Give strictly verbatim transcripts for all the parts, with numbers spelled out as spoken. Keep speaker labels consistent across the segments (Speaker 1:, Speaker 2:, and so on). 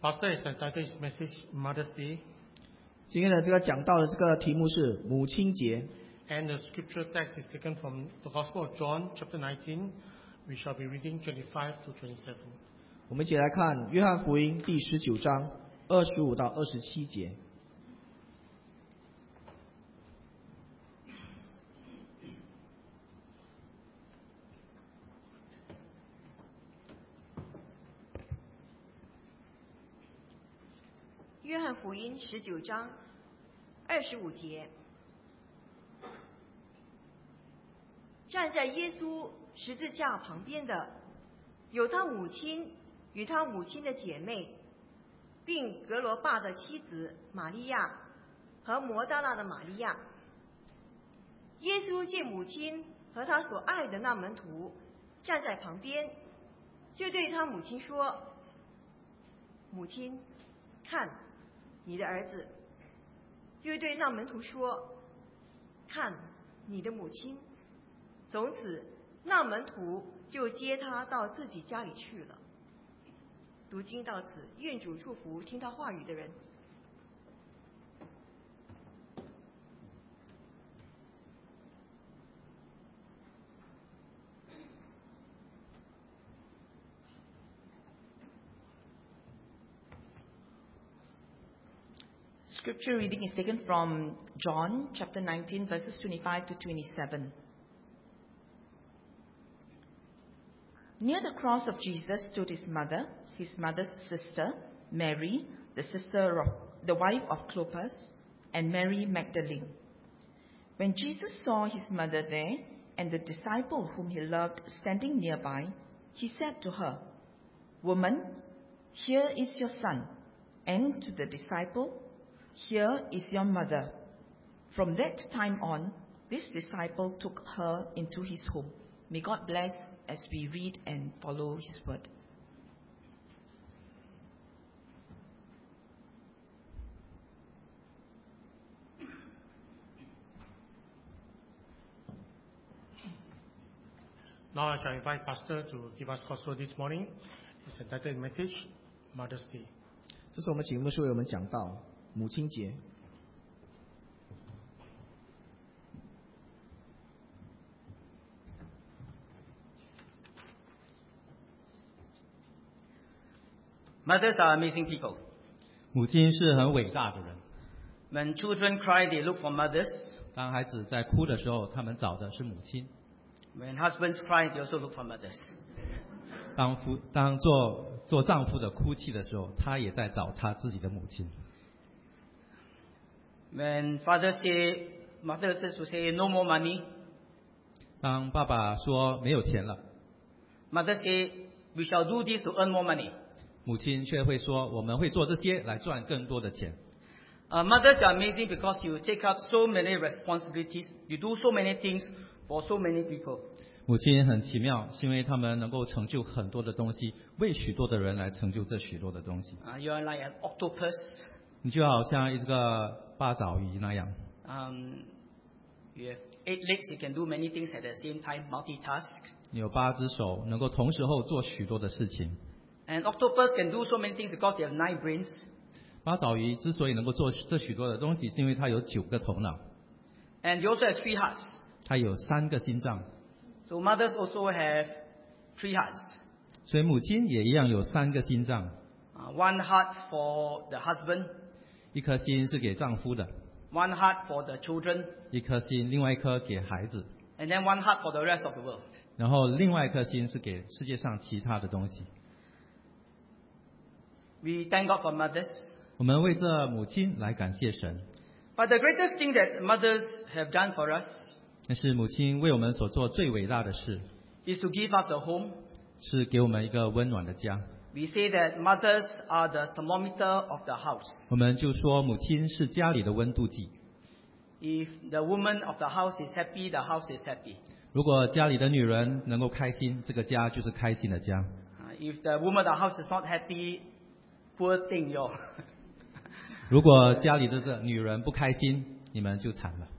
Speaker 1: Pastor has entitled his message Mother's Day.
Speaker 2: 今天的这个讲道的这个题目是母亲节。
Speaker 1: And the scripture text is taken from the Gospel of John, chapter nineteen. We shall be reading twenty-five to twenty-seven.
Speaker 2: 我们一起来看约翰福音第十九章二十五到二十七节。
Speaker 3: 约翰福音十九章二十五节，站在耶稣十字架旁边的有他母亲与他母亲的姐妹，并格罗巴的妻子玛利亚和摩大拉的玛利亚。耶稣见母亲和他所爱的那门徒站在旁边，就对他母亲说：“母亲，看你的儿子。”又对那门徒说：“看你的母亲。”从此那门徒就接他到自己家里去了。读经到此，愿主祝福听他话语的人。
Speaker 4: Scripture reading is taken from John chapter nineteen, verses twenty-five to twenty-seven. Near the cross of Jesus stood his mother, his mother's sister, Mary, the sister of the wife of Clopas, and Mary Magdalene. When Jesus saw his mother there and the disciple whom he loved standing nearby, he said to her, "Woman, here is your son," and to the disciple, "Here is your mother." From that time on, this disciple took her into his home. May God bless as we read and follow his word.
Speaker 1: Now I shall invite Pastor to give us gospel this morning. It's entitled message Mother's Day.
Speaker 2: 这是我们请牧师为我们讲道母亲节。
Speaker 5: Mothers are amazing people.
Speaker 6: 母亲是很伟大的人。
Speaker 5: When children cry, they look for mothers.
Speaker 6: 当孩子在哭的时候，他们找的是母亲。
Speaker 5: When husbands cry, they also look for mothers.
Speaker 6: 当夫当做做丈夫的哭泣的时候，他也在找他自己的母亲。
Speaker 5: When fathers say, mothers will say, "No more money."
Speaker 6: 当爸爸说没有钱了，
Speaker 5: Mothers say, "We shall do this to earn more money."
Speaker 6: 母亲却会说：“我们会做这些来赚更多的钱。”
Speaker 5: Uh, mothers are amazing because you take up so many responsibilities. You do so many things for so many people.
Speaker 6: 母亲很奇妙，是因为他们能够成就很多的东西，为许多的人来成就这许多的东西。
Speaker 5: Uh, you are like an octopus.
Speaker 6: 你就好像一个八爪鱼那样。
Speaker 5: Um, you have eight legs. You can do many things at the same time. Multitask.
Speaker 6: 你有八只手，能够同时候做许多的事情。
Speaker 5: And octopus can do so many things because they have nine brains.
Speaker 6: 八爪鱼之所以能够做这许多的东西，是因为它有九个头脑。
Speaker 5: And they also have three hearts.
Speaker 6: 它有三个心脏。
Speaker 5: So mothers also have three hearts.
Speaker 6: 所以母亲也一样有三个心脏。
Speaker 5: Uh, one heart for the husband.
Speaker 6: 一颗心是给丈夫的。
Speaker 5: One heart for the children.
Speaker 6: 一颗心，另外一颗给孩子。
Speaker 5: And then one heart for the rest of the world.
Speaker 6: 然后另外一颗心是给世界上其他的东西。
Speaker 5: We thank God for mothers.
Speaker 6: 我们为这母亲来感谢神。
Speaker 5: But the greatest thing that mothers have done for us
Speaker 6: 但是母亲为我们所做最伟大的事
Speaker 5: is to give us a home.
Speaker 6: 是给我们一个温暖的家。
Speaker 5: We say that mothers are the thermometer of the house.
Speaker 6: 我们就说母亲是家里的温度计。
Speaker 5: If the woman of the house is happy, the house is happy.
Speaker 6: 如果家里的女人能够开心，这个家就是开心的家。
Speaker 5: Uh, if the woman of the house is not happy, poor thing, yo.
Speaker 6: 如果家里的这女人不开心，你们就惨了。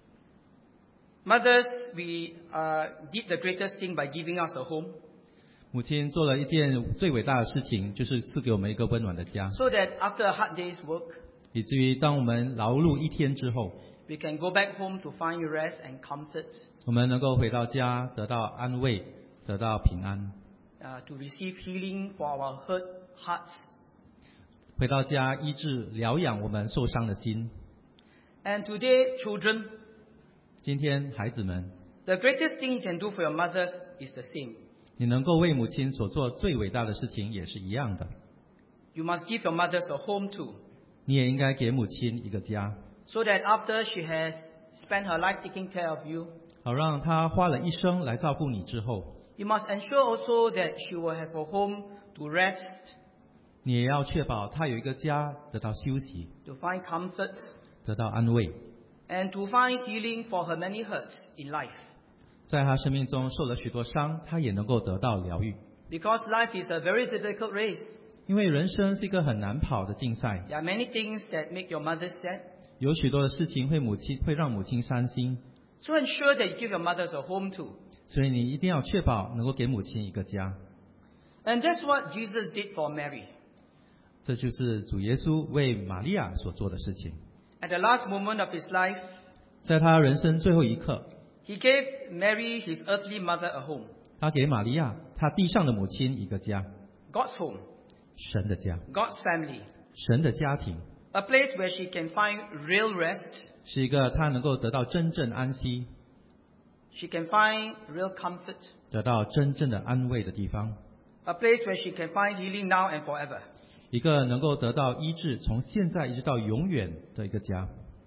Speaker 5: Mothers, we uh, did the greatest thing by giving us a home.
Speaker 6: 母亲做了一件最伟大的事情，就是赐给我们一个温暖的家，
Speaker 5: so that after a hard day's work,
Speaker 6: 以至于当我们劳碌一天之后，
Speaker 5: we can go back home to find rest and comfort,
Speaker 6: 我们能够回到家，得到安慰，得到平安，
Speaker 5: uh, to receive healing for our hurt hearts.
Speaker 6: 回到家医治疗养我们受伤的心。
Speaker 5: And today, children,
Speaker 6: 今天孩子们，
Speaker 5: the greatest thing you can do for your mothers is the same.
Speaker 6: 你能够为母亲所做最伟大的事情也是一样的，
Speaker 5: You must give your mothers a home too,
Speaker 6: 你也应该给母亲一个家，
Speaker 5: so that after she has spent her life taking care of you,
Speaker 6: 好让她花了一生来照顾你之后，
Speaker 5: you must ensure also that she will have a home to rest,
Speaker 6: 你也要确保她有一个家，得到休息，
Speaker 5: to find comfort,
Speaker 6: 得到安慰，
Speaker 5: and to find healing for her many hurts in life.
Speaker 6: 在她生命中受了许多伤，她也能够得到疗愈。
Speaker 5: Because life is a very difficult race.
Speaker 6: 因为人生是一个很难跑的竞赛，
Speaker 5: There are many things that make your mother sad.
Speaker 6: 有许多的事情会母亲会让母亲伤心，
Speaker 5: So ensure that you give your mothers a home too.
Speaker 6: 所以你一定要确保能够给母亲一个家。
Speaker 5: And that's what Jesus did for Mary.
Speaker 6: 这就是主耶稣为玛利亚所做的事情。
Speaker 5: At the last moment of his life,
Speaker 6: 在他人生最后一刻，
Speaker 5: he gave Mary, his earthly mother, a home.
Speaker 6: 他给玛利亚他地上的母亲一个家，
Speaker 5: God's home,
Speaker 6: 神的家，
Speaker 5: God's family.
Speaker 6: 神的家庭，
Speaker 5: A place where she can find real rest,
Speaker 6: 是一个他能够得到真正安息，
Speaker 5: she can find real comfort,
Speaker 6: 得到真正的安慰的地方，
Speaker 5: a place where she can find healing now and forever.
Speaker 6: 一个能够得到医治，从现在一直到永远的一个家。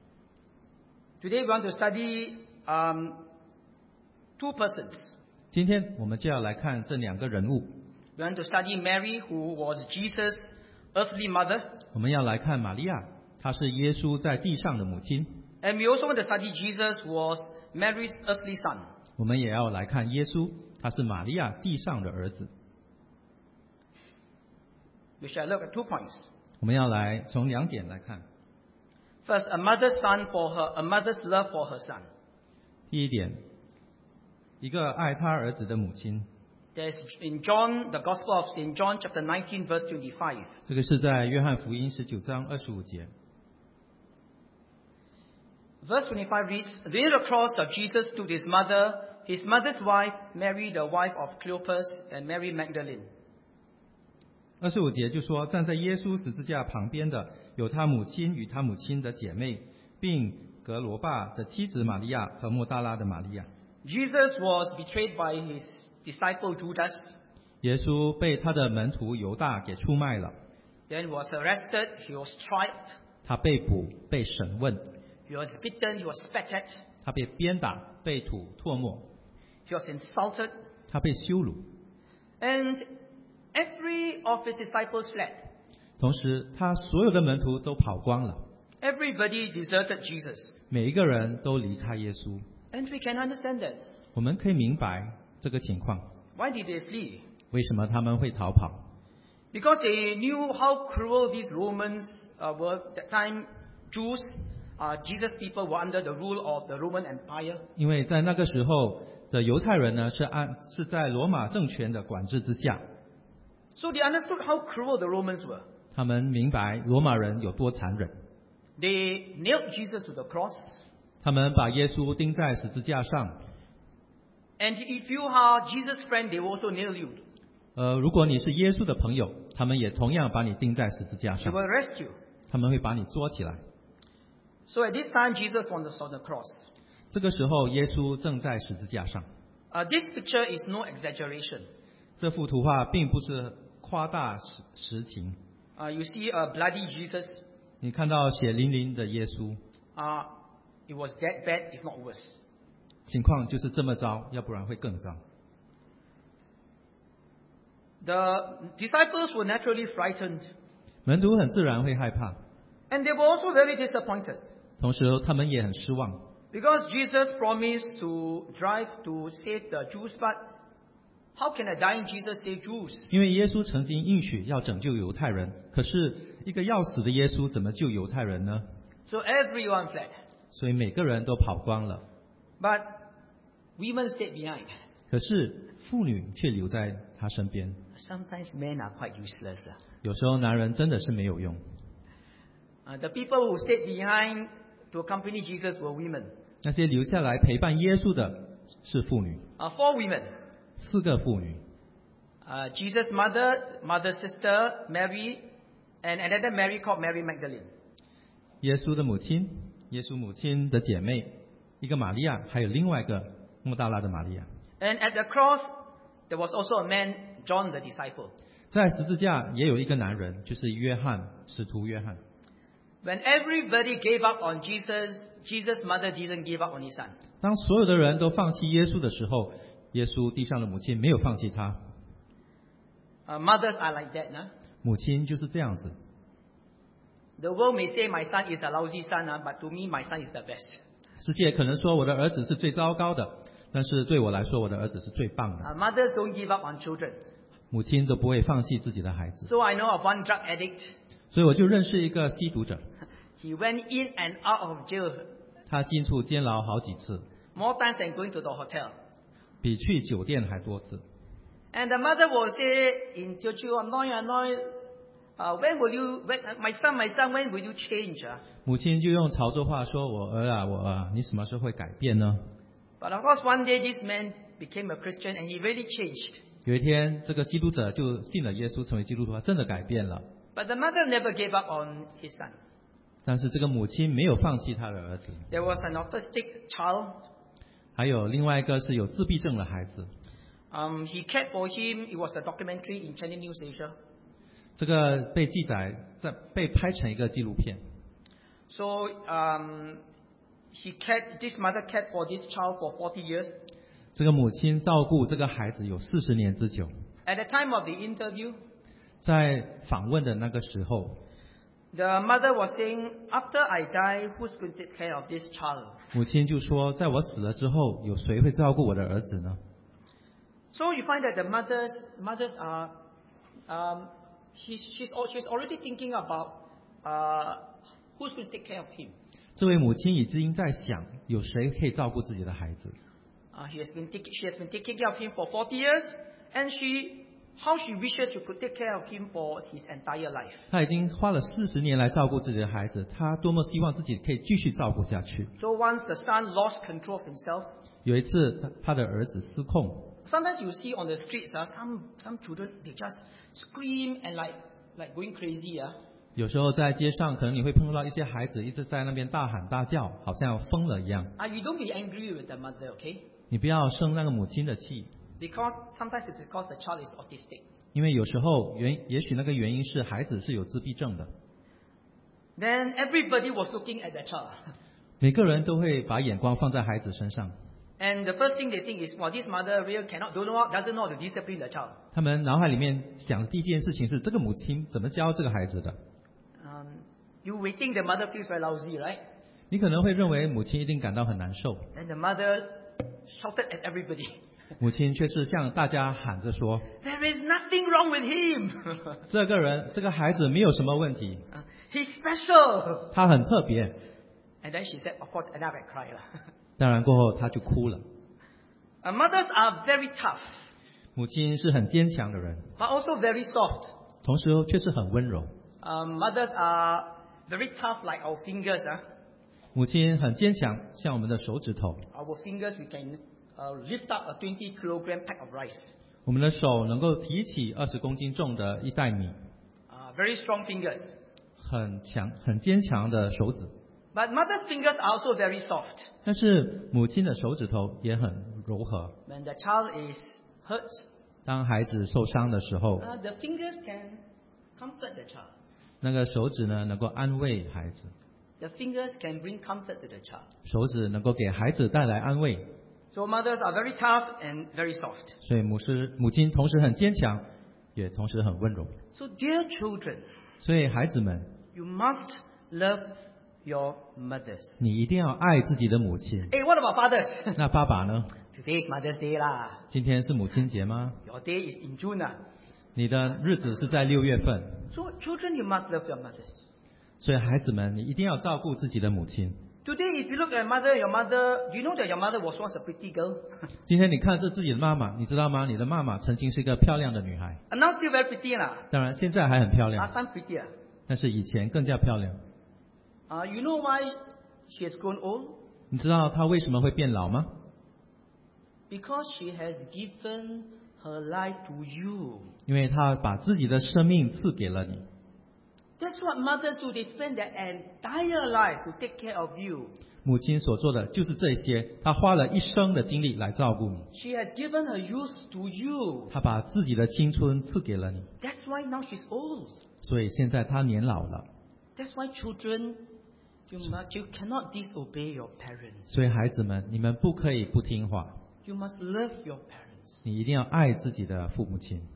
Speaker 5: Today we want to study um, two persons.
Speaker 6: 今天我们就要来看这两个人物，
Speaker 5: We want to study Mary, who was Jesus' earthly mother.
Speaker 6: 我们要来看玛利亚，她是耶稣在地上的母亲，
Speaker 5: And we also want to study Jesus, who was Mary's earthly son.
Speaker 6: 我们也要来看耶稣，他是玛利亚地上的儿子。
Speaker 5: We shall look at two points.
Speaker 6: 我们要来从两点来看。
Speaker 5: First, a mother's son for her, a mother's love for her son.
Speaker 6: 第一点，一个爱他儿子的母亲，
Speaker 5: There's in John, the Gospel of Saint John, chapter nineteen, verse twenty-five.
Speaker 6: 这个是在约翰福音十九章二十五节。
Speaker 5: Verse twenty-five reads, Near the cross of Jesus stood his mother, his mother's wife, Mary, the wife of Cleopas, and Mary Magdalene.
Speaker 6: 二十五节就说，站在耶稣十字架旁边的有他母亲与他母亲的姐妹，并格罗巴的妻子玛利亚和莫大拉的玛利亚。
Speaker 5: Jesus was betrayed by his disciple Judas.
Speaker 6: 耶稣被他的门徒犹大给出卖了，
Speaker 5: Then he was arrested, he was tried,
Speaker 6: 他被捕、被审问，
Speaker 5: he was beaten, he was spat at,
Speaker 6: 他被鞭打、被吐唾沫，
Speaker 5: he was insulted,
Speaker 6: 他被羞辱。
Speaker 5: and every of his disciples fled.
Speaker 6: 同时，他所有的门徒都跑光了，
Speaker 5: Everybody deserted Jesus.
Speaker 6: 每一个人都离开耶稣。
Speaker 5: And we can understand that.
Speaker 6: 我们可以明白这个情况，
Speaker 5: Why did they flee?
Speaker 6: 为什么他们会逃跑？
Speaker 5: Because they knew how cruel these Romans uh, were. That time, Jews, uh, Jesus' people were under the rule of the Roman Empire.
Speaker 6: 因为在那个时候的犹太人呢，是按是在罗马政权的管制之下，
Speaker 5: So they understood how cruel the Romans were.
Speaker 6: 他们明白罗马人有多残忍。
Speaker 5: They nailed Jesus to the cross.
Speaker 6: 他们把耶稣钉在十字架上。
Speaker 5: And if you are Jesus' friend, they will also nail you.
Speaker 6: 呃，如果你是耶稣的朋友，他们也同样把你钉在十字架
Speaker 5: They
Speaker 6: 上，
Speaker 5: will arrest you.
Speaker 6: 他们会把你捉起来。
Speaker 5: So at this time, Jesus was on the cross.
Speaker 6: 这个时候，耶稣正在十字架上。
Speaker 5: Uh, this picture is no exaggeration.
Speaker 6: 这幅图画并不是夸大实实情。
Speaker 5: Uh, you see a bloody Jesus.
Speaker 6: 你看到血淋淋的耶稣，
Speaker 5: Uh, it was that bad, if not worse.
Speaker 6: 情况就是这么糟，要不然会更糟。
Speaker 5: The disciples were naturally frightened.
Speaker 6: 门徒很自然会害怕，
Speaker 5: And they were also very disappointed.
Speaker 6: 同时他们也很失望，
Speaker 5: Because Jesus promised to drive to save the Jews, but how can a dying Jesus save Jews?
Speaker 6: 因为耶稣曾经应许要拯救犹太人，可是一个要死的耶稣怎么救犹太人呢？
Speaker 5: So everyone fled.
Speaker 6: 所以每个人都跑光了，
Speaker 5: But women stayed behind.
Speaker 6: 可是妇女却留在他身边。
Speaker 5: Sometimes men are quite useless. ah.
Speaker 6: 有时候男人真的是没有用。
Speaker 5: Uh, the people who stayed behind to accompany Jesus were women.
Speaker 6: 那些留下来陪伴耶稣的是妇女，
Speaker 5: Uh, four women.
Speaker 6: 四个妇女。
Speaker 5: Uh, Jesus' mother, mother's sister, Mary, and another Mary called Mary Magdalene.
Speaker 6: 耶稣的母亲，耶稣母亲的姐妹，一个玛利亚，还有另外一个莫大拉的玛利亚。
Speaker 5: And at the cross, there was also a man, John the disciple.
Speaker 6: 在十字架也有一个男人，就是约翰，使徒约翰。
Speaker 5: When everybody gave up on Jesus, Jesus' mother didn't give up on his son.
Speaker 6: 当所有的人都放弃耶稣的时候，耶稣地上的母亲没有放弃他。
Speaker 5: Uh, mothers are like that. Nah?
Speaker 6: 母亲就是这样子。
Speaker 5: The world may say my son is a lousy son, ah, but to me, my son is the best.
Speaker 6: 世界可能说我的儿子是最糟糕的，但是对我来说，我的儿子是最棒的。
Speaker 5: Uh, mothers don't give up on children.
Speaker 6: 母亲都不会放弃自己的孩子。
Speaker 5: So I know of one drug addict.
Speaker 6: 所以我就认识一个吸毒者，
Speaker 5: He went in and out of jail
Speaker 6: 他进出监牢好几次，
Speaker 5: more times than going to the hotel.
Speaker 6: 比去酒店还多次。
Speaker 5: And the mother will say in Teochew, Anoy, Anoy, uh, when will you, when, uh, my son, my son, when will you change? ah?"
Speaker 6: 母亲就用潮州话说：“我儿啊，我儿啊，你什么时候会改变呢
Speaker 5: But of course, one day this man became a Christian and he really changed.？”
Speaker 6: 有一天，这个吸毒者就信了耶稣，成为基督徒，他真的改变了。
Speaker 5: But the mother never gave up on his son.
Speaker 6: 但是这个母亲没有放弃他的儿子。
Speaker 5: There was an autistic child.
Speaker 6: 还有另外一个是有自闭症的孩子，
Speaker 5: Um, he cared for him. It was a documentary in Channel News Asia.
Speaker 6: 这个被记载在被拍成一个纪录片。
Speaker 5: So um, he cared. This mother cared for this child for forty years.
Speaker 6: 这个母亲照顾这个孩子有四十年之久。
Speaker 5: At the time of the interview,
Speaker 6: 在访问的那个时候，
Speaker 5: the mother was saying, "After I die, who's going to take care of this child?"
Speaker 6: 母亲就说：“在我死了之后，有谁会照顾我的儿子呢？”
Speaker 5: So you find that the mothers, mothers are, um, she's she's al- she's already thinking about uh, who's going to take care of him.
Speaker 6: 这位母亲已经在想，有谁可以照顾自己的孩子。
Speaker 5: Uh, he has been taking she has been taking care of him for forty years, and she how she wishes she could take care of him for his entire life.
Speaker 6: 她已经花了四十年来照顾自己的孩子，她多么希望自己可以继续照顾下去。
Speaker 5: So once the son lost control of himself,
Speaker 6: 有一次，他他的儿子失控，
Speaker 5: sometimes you see on the streets, uh, some some children they just scream and like like going crazy. Uh.
Speaker 6: 有时候在街上，可能你会碰到一些孩子一直在那边大喊大叫，好像疯了一样。
Speaker 5: Uh, you don't be angry with the mother, okay?
Speaker 6: 你不要生那个母亲的气，
Speaker 5: Because sometimes it's because the child is autistic.
Speaker 6: 因为有时候原也许那个原因是孩子是有自闭症的。
Speaker 5: Then everybody was looking at the child.
Speaker 6: 每个人都会把眼光放在孩子身上，
Speaker 5: And the first thing they think is, well, this mother really cannot, don't know, how- doesn't know how to discipline the child.
Speaker 6: 他们脑海里面想的第一件事情是这个母亲怎么教这个孩子的。
Speaker 5: Um, you may think the mother feels very lousy, right?
Speaker 6: 你可能会认为母亲一定感到很难受，
Speaker 5: And the mother shouted at everybody.
Speaker 6: 母亲却是向大家喊着说
Speaker 5: There is nothing wrong with him.
Speaker 6: 这个人这个孩子没有什么问题，
Speaker 5: Uh, He's special.
Speaker 6: 他很特别。
Speaker 5: And then she said, of course, and I cried.
Speaker 6: 当然过后他就哭了。
Speaker 5: Uh, mothers are very tough,
Speaker 6: 母亲是很坚强的人，
Speaker 5: but also very soft.
Speaker 6: 同时却是很温柔。
Speaker 5: Um, mothers are very tough like our fingers. Huh?
Speaker 6: 母亲很坚强，像我们的手指头，
Speaker 5: Our fingers, we can uh, lift up a twenty kilogram pack of rice.
Speaker 6: 我们的手能够提起二十公斤重的一袋米，
Speaker 5: Uh, very strong fingers.
Speaker 6: 很强、很坚强的手指。
Speaker 5: But mother's fingers are also very soft.
Speaker 6: 但是母亲的手指头也很柔和。
Speaker 5: When the child is hurt,
Speaker 6: 当孩子受伤的时候，
Speaker 5: uh, the fingers can comfort the child.
Speaker 6: 那个手指呢能够安慰孩子，
Speaker 5: The fingers can bring comfort to the child.
Speaker 6: 手指能够给孩子带来安慰。
Speaker 5: So mothers are very tough and very soft.
Speaker 6: 所以母师母亲同时很坚强，也同时很温柔。
Speaker 5: So dear children,
Speaker 6: 所以孩子们，
Speaker 5: you must love your mothers.
Speaker 6: 你一定要爱自己的母亲。
Speaker 5: Hey, what about fathers?
Speaker 6: 那爸爸呢？
Speaker 5: Today is Mother's Day lah.
Speaker 6: 今天是母亲节吗？
Speaker 5: Your day is in June lah.
Speaker 6: 你的日子是在六月份，
Speaker 5: So children, you must love your mothers.
Speaker 6: 所以孩子们，你一定要照顾自己的母亲。
Speaker 5: Today, if you look at mother, your mother, you know that your mother was once a pretty girl.
Speaker 6: 今天你看是自己的妈妈，你知道吗？你的妈妈曾经是一个漂亮的女孩，
Speaker 5: And now still very pretty lah.
Speaker 6: 当然现在还很漂
Speaker 5: Last
Speaker 6: 亮，
Speaker 5: time prettier.
Speaker 6: 但是以前更加漂亮。
Speaker 5: Uh, you know why she has grown old?
Speaker 6: 你知道她为什么会变老吗？
Speaker 5: Because she has given her life to you.
Speaker 6: 因为她把自己的生命赐给了你。
Speaker 5: That's what mothers do. They spend their entire life to take care of you.
Speaker 6: 母亲所做的就是这些，她花了一生的精力来照顾你，
Speaker 5: She has given her youth to you.
Speaker 6: 她把自己的青春赐给了你，
Speaker 5: That's why now she's old.
Speaker 6: 所以现在她年老了。
Speaker 5: That's why children, you, must, you cannot disobey your parents.
Speaker 6: 所以孩子们，你们不可以不听话，
Speaker 5: You must love your parents.
Speaker 6: 你一定要爱自己的父母亲。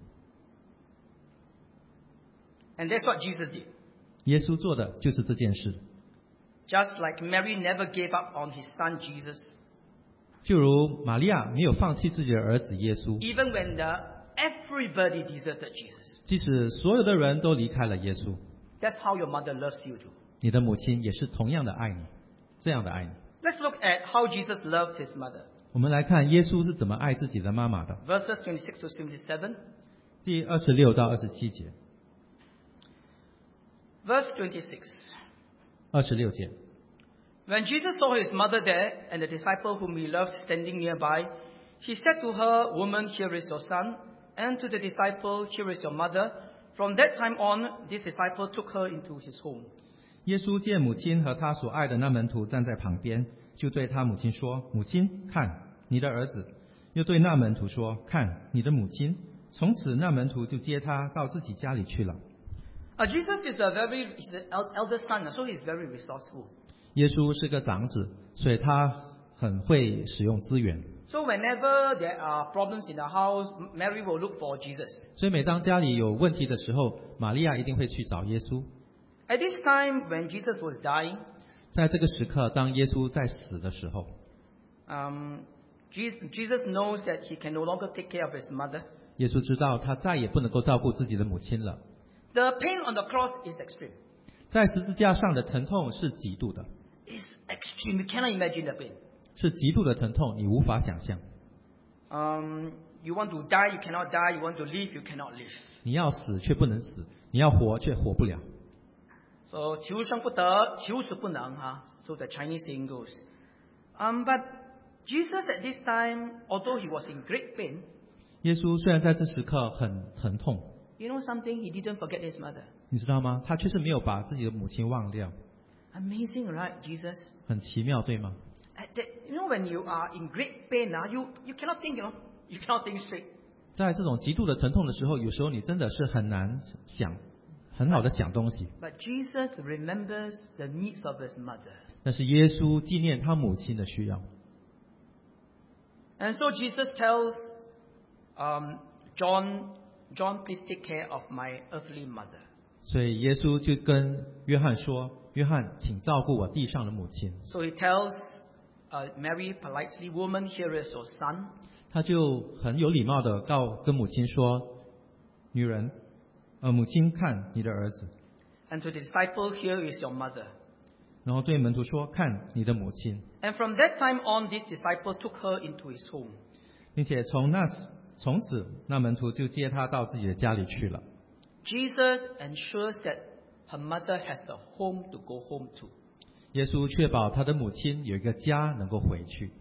Speaker 5: And that's what Jesus did.
Speaker 6: 耶稣做的就是这件事，
Speaker 5: Just like Mary never gave up on his son Jesus,
Speaker 6: 就如玛利亚没有放弃自己的儿子耶稣，
Speaker 5: even when the, everybody deserted Jesus.
Speaker 6: 即使所有的人都离开了耶稣，
Speaker 5: That's how your mother loves you too.
Speaker 6: 你的母亲也是同样的爱你，这样的爱你。
Speaker 5: Let's look at how Jesus loved his mother.
Speaker 6: 我们来看耶稣是怎么爱自己的妈妈的。
Speaker 5: Verses twenty-six to twenty-seven.
Speaker 6: 第二十六到二十七节，
Speaker 5: Verse twenty-six.
Speaker 6: 二十六节。
Speaker 5: When Jesus saw his mother there and the disciple whom he loved standing nearby, he said to her, Woman, here is your son, and to the disciple, Here is your mother. From that time on, this disciple took her into his home.
Speaker 6: 耶稣见母亲和他所爱的那门徒站在旁边，就对他母亲说：“母亲，看你的儿子。”又对那门徒说：“看你的母亲。”从此那门徒就接他到自己家里去了。
Speaker 5: Uh, Jesus is a very is an el- elder son, so he's very resourceful.
Speaker 6: 耶稣是个长子，所以他很会使用资源。
Speaker 5: So whenever there are problems in the house, Mary will look for Jesus.
Speaker 6: 所以每当家里有问题的时候，玛利亚一定会去找耶稣。
Speaker 5: At this time, when Jesus was dying,
Speaker 6: 在这个时刻，当耶稣在死的时候，
Speaker 5: um, Jesus, Jesus knows that he can no longer take care of his mother.
Speaker 6: 耶稣知道他再也不能够照顾自己的母亲了。
Speaker 5: The pain on the cross is extreme.
Speaker 6: 在十字架上的疼痛是极度的，
Speaker 5: It's extreme. You cannot imagine the pain.
Speaker 6: 是极度的疼痛，你无法想象。
Speaker 5: Um, you want to die, you cannot die. You want to live, you cannot live.
Speaker 6: 你要死却不能死，你要活却活不了。
Speaker 5: So 求生不得，求死不能 huh? So the Chinese saying goes. Um, but Jesus at this time, although he was in great pain,
Speaker 6: 耶稣虽然在这时刻很疼痛，
Speaker 5: you know something? He didn't forget his mother.
Speaker 6: 你知道吗？他却是没有把自己的母亲忘掉，
Speaker 5: Amazing, right, Jesus?
Speaker 6: 很奇妙，对吗？
Speaker 5: At that, you know, when you are in great pain, uh, you, you cannot think, you know, you cannot think straight.
Speaker 6: 在这种极度的疼痛的时候，有时候你真的是很难想，很好的想东西。
Speaker 5: But Jesus remembers the needs of his mother.
Speaker 6: 但是耶稣纪念他母亲的需要，
Speaker 5: And so Jesus tells um, John, John, please take care of my earthly mother.
Speaker 6: 所以耶稣就跟约翰说：“约翰，请照顾我地上的母亲。”
Speaker 5: So he tells uh, Mary politely, Woman, here is your son.
Speaker 6: 他就很有礼貌的告跟母亲说：“女人，呃，母亲看你的儿子。”
Speaker 5: And to the disciple, here is your mother.
Speaker 6: 然后对门徒说：“看你的母亲。”
Speaker 5: And from that time on, this disciple took her into his home.
Speaker 6: 并且从那从此，那门徒就接他到自己的家里去了。
Speaker 5: Jesus ensures that her mother has a home to go home to.
Speaker 6: 耶稣确保他的母亲有一个家能够回去。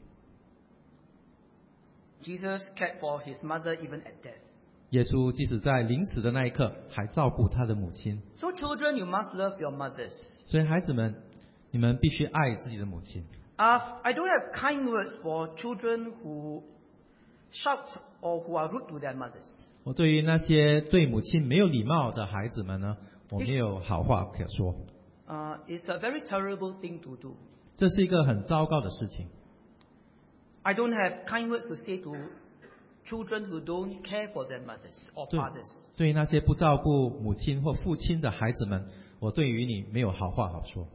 Speaker 5: Jesus cared for his mother even at death.
Speaker 6: 耶稣即使在临死的那一刻，还照顾他的母亲。
Speaker 5: So children, you must love your mothers.
Speaker 6: 所以孩子们，你们必须爱自己的母亲。
Speaker 5: Uh, I don't have kind words for children who shout or who are rude to their mothers.
Speaker 6: 我对于那些对母亲没有礼貌的孩子们呢，我没有好话可说。
Speaker 5: Uh, it's a very terrible thing to do.
Speaker 6: 这是一个很糟糕的事情。
Speaker 5: I don't have kind words to say to children who don't care for their mothers or
Speaker 6: 对
Speaker 5: fathers.
Speaker 6: 对于那些不照顾母亲或父亲的孩子们，我对于你没有好话好说。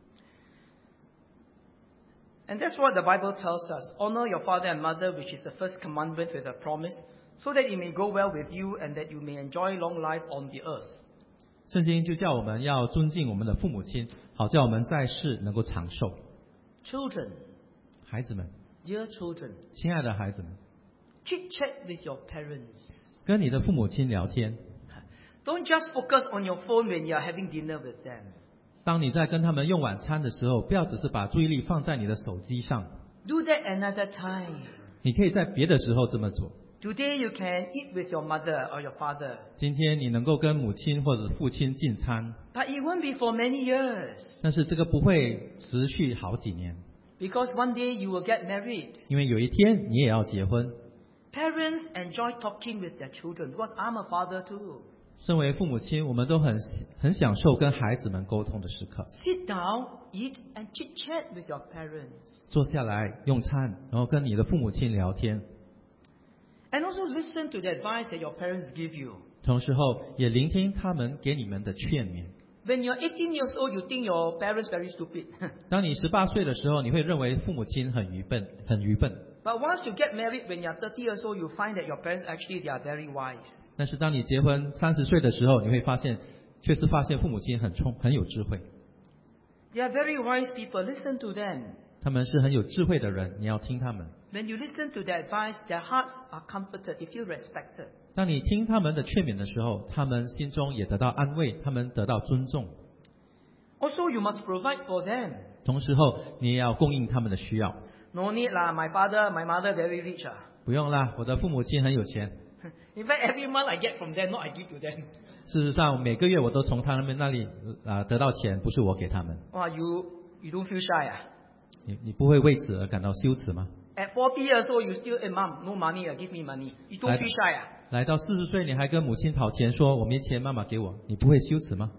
Speaker 5: And that's what the Bible tells us. Honor your father and mother, which is the first commandment with a promise, so that it may go well with you and that you may enjoy long life on the earth.
Speaker 6: 圣经就叫我们要尊敬我们的父母亲，好叫我们在世能够长寿。
Speaker 5: Children,
Speaker 6: 孩子们，
Speaker 5: dear children,
Speaker 6: 亲爱的孩子们，
Speaker 5: chit chat with your parents.
Speaker 6: 跟你的父母亲聊天。
Speaker 5: Don't just focus on your phone when you are having dinner with them.
Speaker 6: 当你在跟他们用晚餐的时候，不要只是把注意力放在你的手机上，
Speaker 5: Do that another time.
Speaker 6: 你可以在别的时候这么做。
Speaker 5: Today you can eat with your mother or your father,
Speaker 6: 今天你能够跟母亲或者父亲进餐，
Speaker 5: but it won't be for many years
Speaker 6: 但是这个不会持续好几年，
Speaker 5: because one day you will get married.
Speaker 6: 因为有一天你也要结婚。
Speaker 5: Parents enjoy talking with their children because I'm a father too.
Speaker 6: 身为父母亲，我们都很很享受跟孩子们沟通的时刻。
Speaker 5: Sit down, eat, and chit chat with your parents.
Speaker 6: 坐下来用餐，然后跟你的父母亲聊天，
Speaker 5: And also listen to the advice that your parents give you.
Speaker 6: 同时候也聆听他们给你们的劝勉。
Speaker 5: When you're eighteen years old, you think your parents very stupid.
Speaker 6: 当你十八岁的时候，你会认为父母亲很愚笨，很愚笨。
Speaker 5: But once you get married, when you're thirty years old, you find that your parents actually they are very wise.
Speaker 6: 但是当你结婚三十岁的时候，你会发现，确实发现父母亲很聪很有智慧，
Speaker 5: They are very wise people. Listen to them.
Speaker 6: 他们是很有智慧的人，你要听他们。
Speaker 5: When you listen to their advice, their hearts are comforted. They feel respected.
Speaker 6: 当你听他们的劝勉的时候，他们心中也得到安慰，他们得到尊重。
Speaker 5: Also, you must provide for them.
Speaker 6: 同时候，你也要供应他们的需要。
Speaker 5: No need lah. My father, my mother very rich ah.
Speaker 6: 不用啦，我的父母亲很有钱。
Speaker 5: In fact, every month I get from them, not I give to them.
Speaker 6: 事实上，每个月我都从他们那里啊、呃、得到钱，不是我给他们。
Speaker 5: Wow, you you don't feel shy ah?
Speaker 6: 你你不会为此而感到羞耻吗？
Speaker 5: At forty years old, you still, hey mom, no money, ah, give me money. You don't
Speaker 6: 来
Speaker 5: feel shy ah?
Speaker 6: 来到四十岁，你还跟母亲讨钱，说我没钱，妈妈给我，你不会羞耻吗？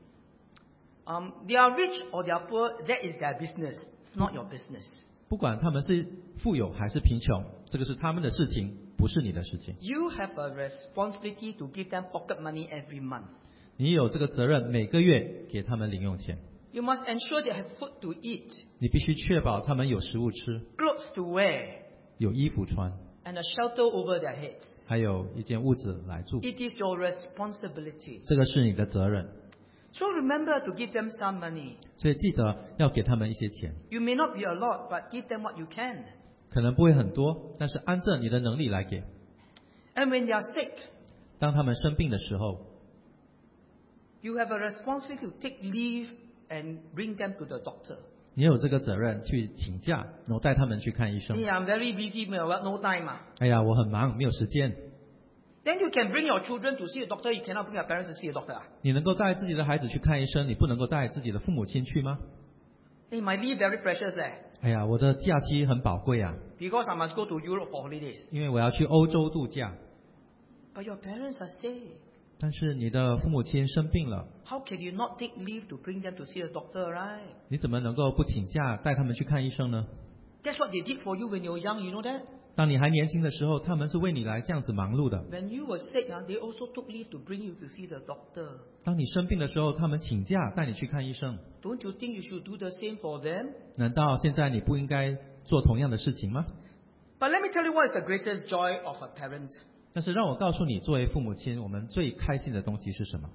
Speaker 5: Um, they are rich or they are poor, that is their business. It's not your business.
Speaker 6: 不管他们是富有还是贫穷，这个是他们的事情，不是你的事情。
Speaker 5: You have a responsibility to give them pocket money every month.
Speaker 6: 你有这个责任，每个月给他们零用钱。
Speaker 5: You must ensure they have food to eat,
Speaker 6: 你必须确保他们有食物吃，
Speaker 5: clothes to wear,
Speaker 6: 有衣服穿，
Speaker 5: and a shelter over their heads.
Speaker 6: 还有一间屋子来住。
Speaker 5: It is your responsibility.
Speaker 6: 这个是你的责任，
Speaker 5: So remember to give them some money.
Speaker 6: 所以记得要给他们一些钱，
Speaker 5: You may not be a lot, but give them what you can.
Speaker 6: 可能不会很多，但是按照你的能力来给。
Speaker 5: And when they are sick,
Speaker 6: 当他们生病的时候，
Speaker 5: you have a responsibility to take leave and bring them to the doctor.
Speaker 6: 你有这个责任去请假，然后带他们去看医生。
Speaker 5: Yeah, I'm very busy, but I've got no time. Ah.
Speaker 6: 哎呀，我很忙，没有时间。
Speaker 5: Then you can bring your children to see a doctor. You cannot bring your parents to see a doctor. Ah.
Speaker 6: 你能够带自己的孩子去看医生，你不能够带自己的父母亲去吗？
Speaker 5: Hey, my leave very precious eh?
Speaker 6: 哎呀，我的假期很宝贵啊，
Speaker 5: Because I must go to Europe for holidays.
Speaker 6: 因为我要去欧洲度假。
Speaker 5: But your parents are sick.
Speaker 6: 但是你的父母亲生病了，
Speaker 5: How can you not take leave to bring them to see a doctor, right?
Speaker 6: 你怎么能够不请假带他们去看医生呢？
Speaker 5: That's what they did for you when you were young, you know that?
Speaker 6: 当你还年轻的时候，他们是为你来这样子忙碌的。
Speaker 5: When you were sick, ah, they also took leave to bring you to see the doctor.
Speaker 6: 当你生病的时候，他们请假带你去看医生。
Speaker 5: Don't you think you should do the same for them?
Speaker 6: 难道现在你不应该做同样的事情吗？
Speaker 5: But let me tell you what is the greatest joy of a parent.
Speaker 6: 但是让我告诉你，作为父母亲，我们最开心的东西是什么？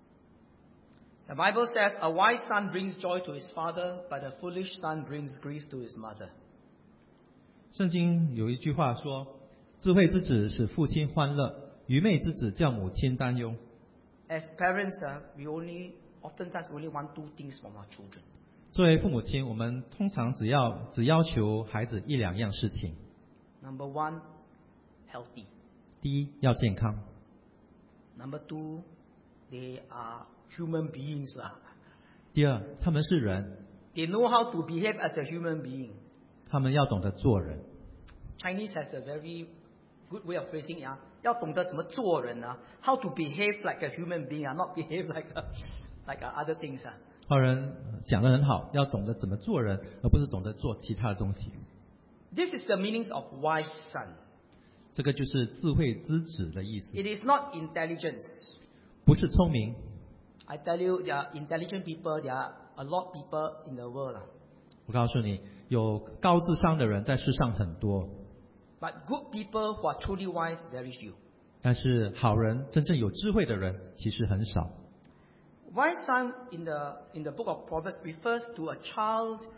Speaker 5: The Bible says, a wise son brings joy to his father, but a foolish son brings grief to his mother.
Speaker 6: 圣经有一句话说：“智慧之子使父亲欢乐，愚昧之子叫母亲担忧。”
Speaker 5: As parents, uh, we only, oftentimes we only want two things from our children.
Speaker 6: 作为父母亲，我们通常只要只要求孩子一两样事情：
Speaker 5: Number one, healthy.
Speaker 6: 第一，要健康；
Speaker 5: Number two, they are human beings. lah.
Speaker 6: 第二，他们是人，
Speaker 5: They know how to behave as a human being.
Speaker 6: 他们要懂得做人。
Speaker 5: Chinese has a very good way of phrasing it. 要懂得怎么做人啊 How to behave like a human being, 啊 not behave like a, like a other things. 啊
Speaker 6: 华人讲得很好，要懂得怎么做人，而不是懂得做其他的东西。
Speaker 5: This is the meaning of wise son.
Speaker 6: 这个就是智慧之子的意思，
Speaker 5: It is not intelligence.
Speaker 6: 不是聪明。
Speaker 5: I tell you, there are intelligent people, there are a lot of people in the world.
Speaker 6: 我告诉你，有高智商的人在世上很多，
Speaker 5: But good people who are truly wise, there is you.
Speaker 6: 但是好人真正有智慧的人其实很少。
Speaker 5: Wise son in the, in the book of Proverbs refers to a child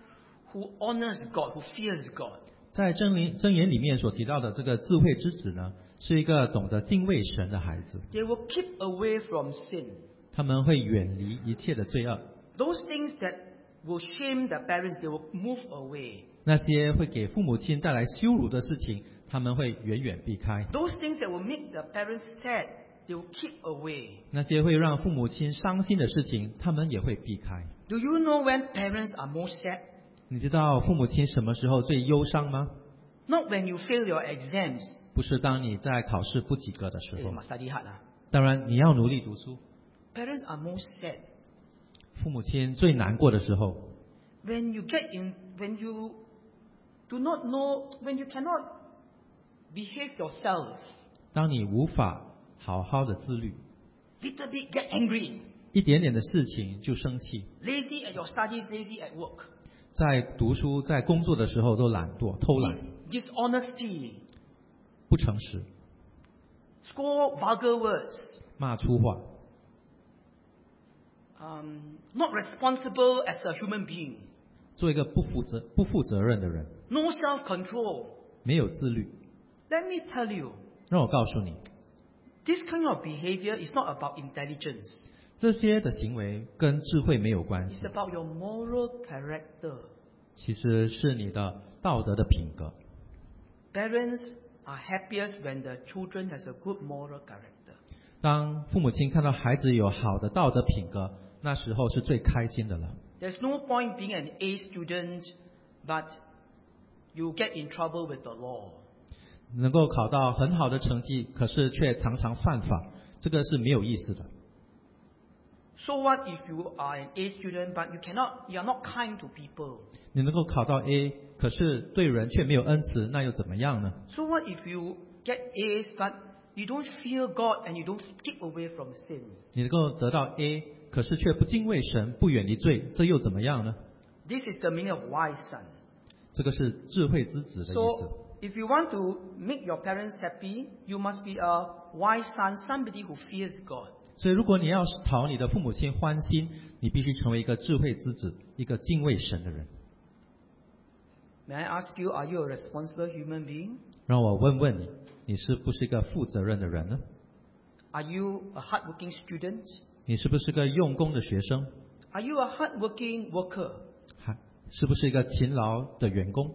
Speaker 5: who honors God, who fears God.
Speaker 6: 在箴言箴言里面所提到的这个智慧之子呢，是一个懂得敬畏神的孩子，
Speaker 5: They will keep away from sin.
Speaker 6: 他们会远离一切的罪恶，
Speaker 5: Those things that will shame the parents, they will move away.
Speaker 6: 那些会给父母亲带来羞辱的事情，他们会远远避开。
Speaker 5: Those things that will make the parents sad, they will keep away.
Speaker 6: 那些会让父母亲伤心的事情，他们也会避开。
Speaker 5: Do you know when parents are most sad?
Speaker 6: 你知道父母亲什么时候最忧伤吗？
Speaker 5: Not when you fail your exams.
Speaker 6: 不是当你在考试不及格的时
Speaker 5: You
Speaker 6: 候，
Speaker 5: must study hard. ah.
Speaker 6: 当然你要努力读书。
Speaker 5: Parents are most sad.
Speaker 6: 父母亲最难过的时候，
Speaker 5: When you get in, when you do not know, when you cannot behave yourself,
Speaker 6: 当你无法好好的自律，
Speaker 5: little bit get angry,
Speaker 6: 一点点的事情就生气，
Speaker 5: lazy at your studies, lazy at work,
Speaker 6: 在读书在工作的时候都懒惰、偷懒、
Speaker 5: Dis- dishonesty,
Speaker 6: 不诚实、
Speaker 5: score vulgar words,
Speaker 6: 骂粗话，
Speaker 5: um, not responsible as a human being,
Speaker 6: 做一个不负责、不负责任的人，
Speaker 5: no self-control.
Speaker 6: 没有自律。
Speaker 5: Let me tell you,
Speaker 6: 让我告诉你，
Speaker 5: this kind of behavior is not about intelligence.
Speaker 6: 这些的行为跟智慧没有关
Speaker 5: It's
Speaker 6: 系，
Speaker 5: about your moral character.
Speaker 6: 其实是你的道德的品格。
Speaker 5: Parents are happiest when the children has a good moral character.
Speaker 6: 当父母亲看到孩子有好的道德品格，那时候是最开心的了。
Speaker 5: There's no point being an A student, but you get in trouble with the law.
Speaker 6: 能够考到很好的成绩，可是却常常犯法，这个是没有意思的。
Speaker 5: So what if you are an A student, but you cannot, you are not kind to people?
Speaker 6: 你能够考到 A， 可是对人却没有恩慈，那又怎么样呢？
Speaker 5: So what if you get A's, but you don't fear God and you don't keep away from sin?
Speaker 6: 你能够得到 A， 可是却不敬畏神，不远离罪，这又怎么样呢？
Speaker 5: This is the meaning of wise son.
Speaker 6: 这个是智慧之子的意思。
Speaker 5: So if you want to make your parents happy, you must be a wise son, somebody who fears God.
Speaker 6: 所以，如果你要讨你的父母亲欢心，你必须成为一个智慧之子，一个敬畏神的人。
Speaker 5: May I ask you, are you a responsible human being?
Speaker 6: 让我问问你，你是不是一个负责任的人呢？
Speaker 5: Are you a hardworking student?
Speaker 6: 你是不是个用功的学生？
Speaker 5: Are you a hardworking worker?
Speaker 6: 还是不是一个勤劳的员工？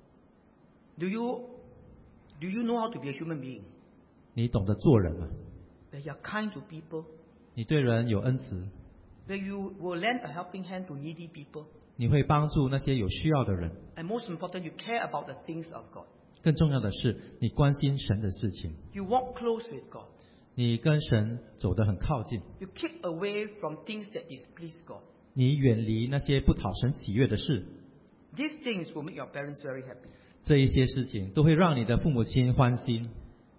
Speaker 5: Do you, do you know how to be a human being?
Speaker 6: 你懂得做人吗？
Speaker 5: That you are kind to people?
Speaker 6: 你对人有恩慈，
Speaker 5: Where you will lend a helping hand to needy people?
Speaker 6: 你会帮助那些有需要的人。
Speaker 5: And most important, you care about the things of God.
Speaker 6: 更重要的是，你关心神的事情，
Speaker 5: You walk close with God.
Speaker 6: 你跟神走得很靠近，
Speaker 5: You keep away from things that displease God.
Speaker 6: 你远离那些不讨神喜悦的事。
Speaker 5: These things will make your parents very happy.
Speaker 6: 这一些事情都会让你的父母亲欢心。